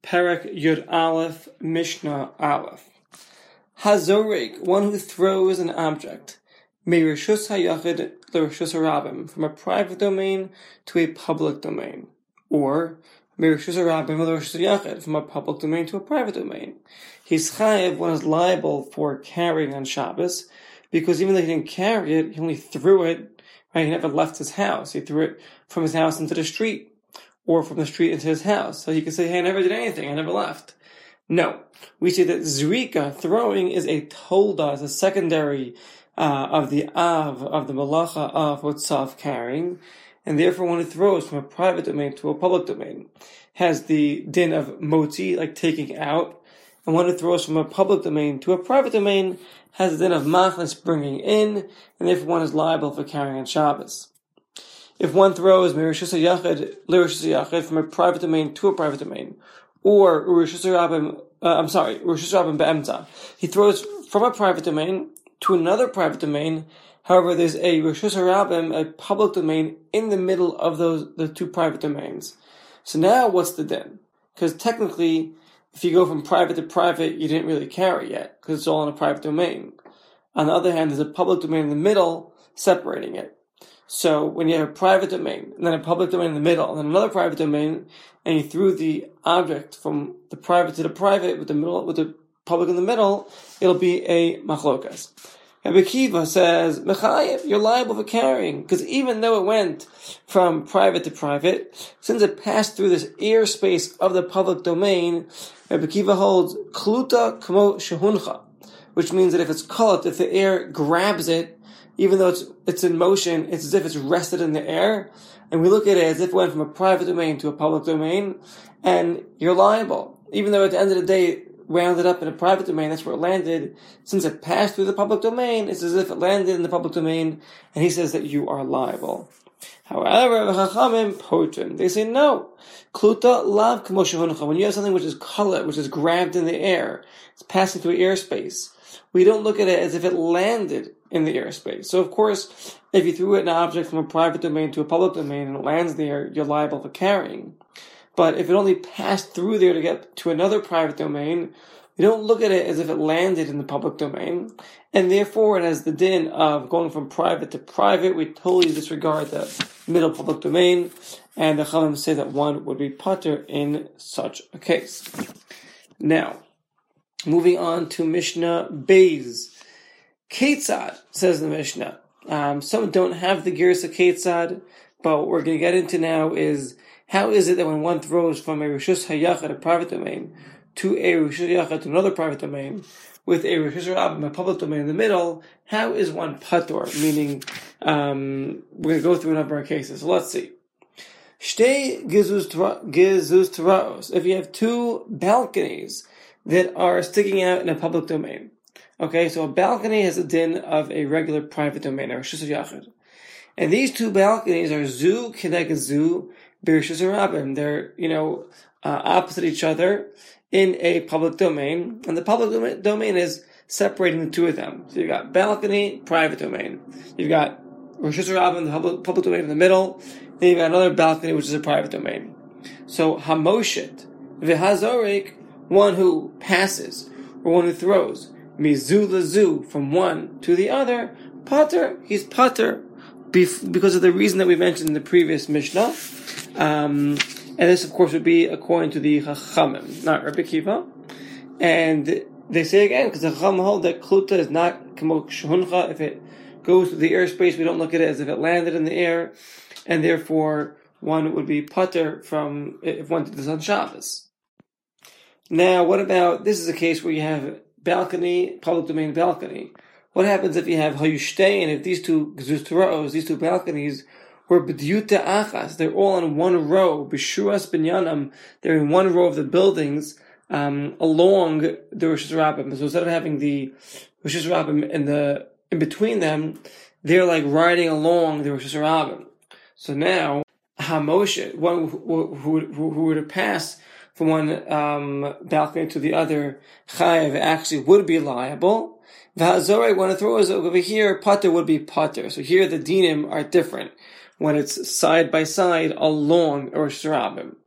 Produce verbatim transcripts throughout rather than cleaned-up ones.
Perek Yud Aleph, Mishnah Aleph. Hazorik, one who throws an object, Meirishus Hayachid L'Rishus Harabim, from a private domain to a public domain, or Meirishus Harabim L'Rishus Hayachid, from a public domain to a private domain. He's chayev, one is liable for carrying on Shabbos, because even though he didn't carry it, he only threw it. Right? He never left his house. He threw it from his house into the street, or from the street into his house. So he can say, hey, I never did anything, I never left. No. We see that Zrika, throwing, is a tolda, is a secondary uh, of the av, of the malacha of whatsav, carrying, and therefore one who throws from a private domain to a public domain has the din of moti, like taking out, and one who throws from a public domain to a private domain has the din of machnas, bringing in, and therefore one is liable for carrying on Shabbos. If one throws Meirishus Hayachid L'Rishus Hayachid, from a private domain to a private domain, or Urishus Harabim, uh, I'm sorry, Urishus Harabim Be'emta, he throws from a private domain to another private domain. However, there's a Urishus Harabim, a public domain, in the middle of those the two private domains. So now, what's the din? Because technically, if you go from private to private, you didn't really carry yet, because it's all in a private domain. On the other hand, there's a public domain in the middle separating it. So when you have a private domain, and then a public domain in the middle, and then another private domain, and you threw the object from the private to the private with the middle, with the public in the middle, it'll be a machlokas. Rabbi Akiva says, Mechayev, you're liable for carrying, because even though it went from private to private, since it passed through this airspace of the public domain, Rabbi Akiva holds kluta kmo shehuncha, which means that if it's caught, if the air grabs it, even though it's it's in motion, it's as if it's rested in the air, and we look at it as if it went from a private domain to a public domain, and you're liable. Even though at the end of the day, it wound up in a private domain, that's where it landed, since it passed through the public domain, it's as if it landed in the public domain, and he says that you are liable. However, Chachamim poten, they say no. Kluta lav k'mo shehuncha, when you have something which is colored, which is grabbed in the air, it's passing through airspace, we don't look at it as if it landed in the airspace. So of course, if you threw an object from a private domain to a public domain and it lands there, you're liable for carrying. But if it only passed through there to get to another private domain, we don't look at it as if it landed in the public domain, and therefore it has the din of going from private to private. We totally disregard the middle public domain, and the Chachamim say that one would be pater in such a case. Now, moving on to Mishnah Beis. Ketzad, says the Mishnah. Um, some don't have the Girsa Ketzad, but what we're going to get into now is how is it that when one throws from a Rishus Hayachid, a private domain, to a Rishus Hayachid, to another private domain, with a Rishus Harabim, a public domain in the middle, how is one patur? Meaning, um, we're going to go through a number of cases. So let's see. Shtei Gizuz Taraos. If you have two balconies that are sticking out in a public domain. Okay, so a balcony has a din of a regular private domain, or Rishus Hayachid. And these two balconies are zu kedeg zu b'Rishus Harabim. They're, you know, uh, opposite each other in a public domain, and the public dom- domain is separating the two of them. So you've got balcony, private domain. You've got Rishus Harabim, the public, public domain in the middle. Then you've got another balcony, which is a private domain. So hamoshit v'hazorik, one who passes, or one who throws, mizu lazu, from one to the other, pater, he's pater, because of the reason that we mentioned in the previous Mishnah. Um, and this, of course, would be according to the Chachamim, not Rabbi Akiva. And they say again, because the Chachamim hold that kluta is not k'mo shehuncha. If it goes through the airspace, we don't look at it as if it landed in the air, and therefore one would be pater from if one did this on Shabbos. Now, what about, this is a case where you have balcony, public domain balcony. What happens if you have hayushtei, and if these two gzuz, these two balconies, were b'dyuta achas, they're all in one row, b'shuras binyanam, they're in one row of the buildings, um, along the Rishus Harabim. So instead of having the Rishus Harabim in the, in between them, they're like riding along the Rishus Harabim. So now, hamoshet, one who, who, who, who were to pass from one um, balcony to the other, chayev actually would be liable. V'hazorei, when it throws over here, pater would be pater. So here the dinim are different when it's side by side along Rishus Harabim.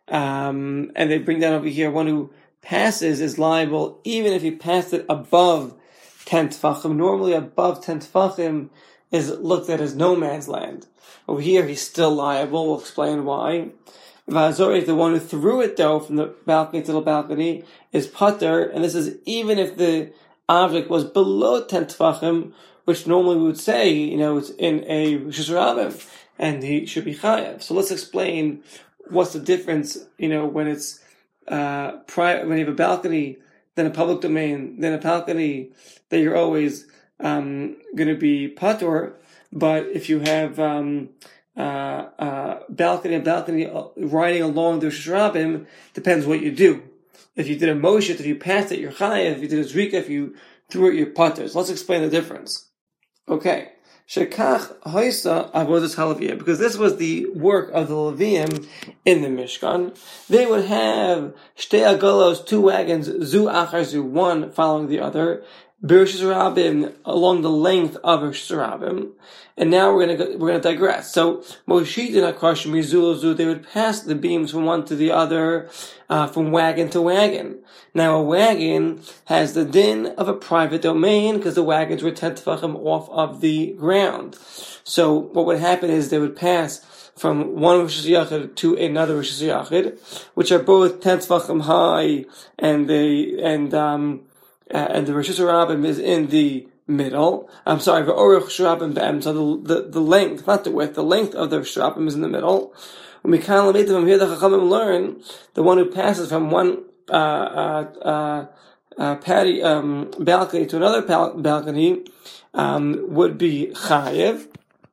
Um, and they bring down over here, one who passes is liable even if he passed it above ten tefachim. Normally above ten tefachim is looked at as no man's land. Over here he's still liable. We'll explain why. V'hazorik, the one who threw it though from the balcony to the balcony, is pater, and this is even if the object was below ten tefachim, which normally we would say, you know, it's in a Rishus Rabim, and he should be chayav. So let's explain what's the difference, you know, when it's uh pri- when you have a balcony, then a public domain, then a balcony that you're always um going to be patur. But if you have um uh uh balcony and balcony riding along the Rishus Rabim, depends what you do. If you did a moshit, if you passed it, you're chayav. If you did a zrika, if you threw it, you're patur. So let's explain the difference. Okay. Shekach Haisa Avodas Halaviyah, because this was the work of the Levium in the Mishkan. They would have shtei agalos, two wagons, zu achar zu, one following the other, b'Rishus Rabim, along the length of Rishus Rabim. And now we're going to we're going to digress. So Moshit and Akarsh Mizulazu, they would pass the beams from one to the other, uh, from wagon to wagon. Now a wagon has the din of a private domain because the wagons were ten tefachim off of the ground. So what would happen is they would pass from one Rishus Yachid to another Rishus Yachid, which are both ten tefachim high, and they and um uh, and the Rishus Rabim is in the middle. I'm sorry, the Orach Shrabim B'em, so the, the, the length, not the width, the length of the Shrabim is in the middle. When we kind of from here, the Chachamim learn, the one who passes from one, uh, uh, uh, uh patty, um, balcony to another pal- balcony, um, would be Chayev.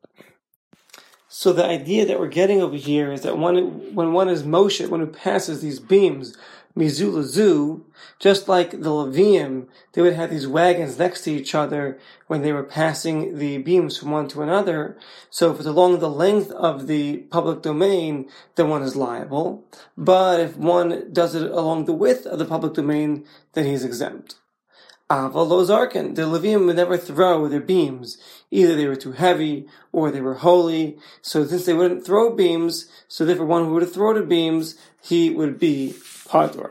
So the idea that we're getting over here is that one, when one is Moshe, one who passes these beams, Mizulazu, just like the Levium, they would have these wagons next to each other when they were passing the beams from one to another. So if it's along the length of the public domain, then one is liable. But if one does it along the width of the public domain, then he's exempt. Aval lo zarkin, the Levium would never throw their beams. Either they were too heavy, or they were holy. So since they wouldn't throw beams, so therefore one who would have thrown the beams, he would be patur.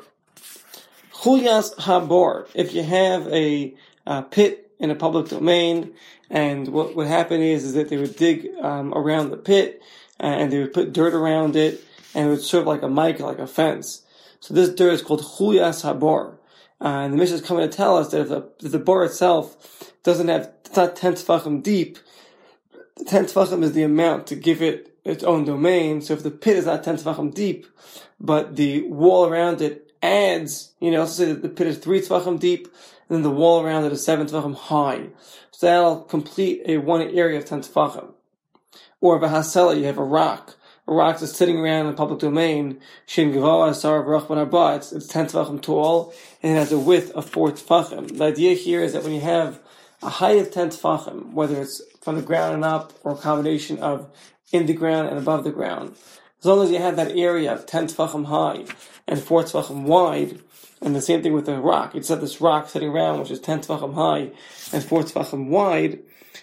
Chuyas habor, if you have a uh, pit in a public domain, and what would happen is, is that they would dig um, around the pit, uh, and they would put dirt around it, and it would serve like a mic, like a fence. So this dirt is called chuyas habor. Uh, and the Mishnah is coming to tell us that if the, if the bor itself doesn't have, it's not ten tefachim deep, the ten tefachim is the amount to give it its own domain. So if the pit is not ten tefachim deep, but the wall around it adds, you know, let's say that the pit is three tefachim deep, and then the wall around it is seven tefachim high. So that'll complete a one area of ten tefachim. Or v'hasela, you have a rock. A rock that's sitting around in the public domain, Shin Gavoa Sarav Rachman Arba, it's, it's ten tefachim tall, and it has a width of four tefachim. The idea here is that when you have a height of ten tefachim, whether it's from the ground and up, or a combination of in the ground and above the ground, as long as you have that area of ten tefachim high and four tefachim wide, and the same thing with the rock, you just have this rock sitting around which is ten tefachim high and four tefachim wide,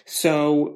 so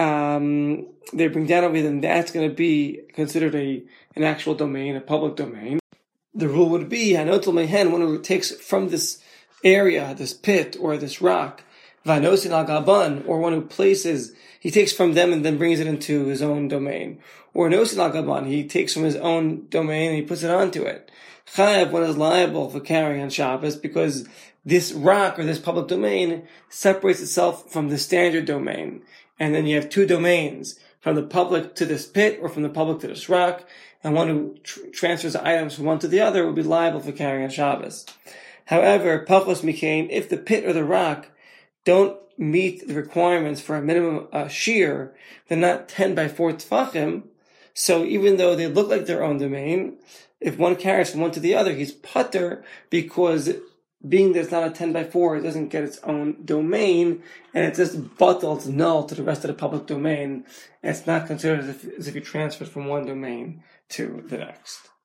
um they bring down over here, then that's going to be considered a an actual domain, a public domain. The rule would be, Hanotel Mehen, one who takes from this area, this pit or this rock, Vanosin al Gaban, or one who places, he takes from them and then brings it into his own domain. Or Nosin al Gaban, he takes from his own domain and he puts it onto it. Chayav, one is liable for carrying on Shabbos because this rock or this public domain separates itself from the standard domain. And then you have two domains, from the public to this pit or from the public to this rock, and one who tr- transfers items from one to the other would be liable for carrying on Shabbos. However, pachos mikain, if the pit or the rock don't meet the requirements for a minimum uh, shear, they're not ten by four tefachim, so even though they look like their own domain, if one carries from one to the other, he's patur, because being that it's not a ten by four, it doesn't get its own domain, and it's just bottle, it's null to the rest of the public domain, and it's not considered as if, as if you transferred from one domain to the next.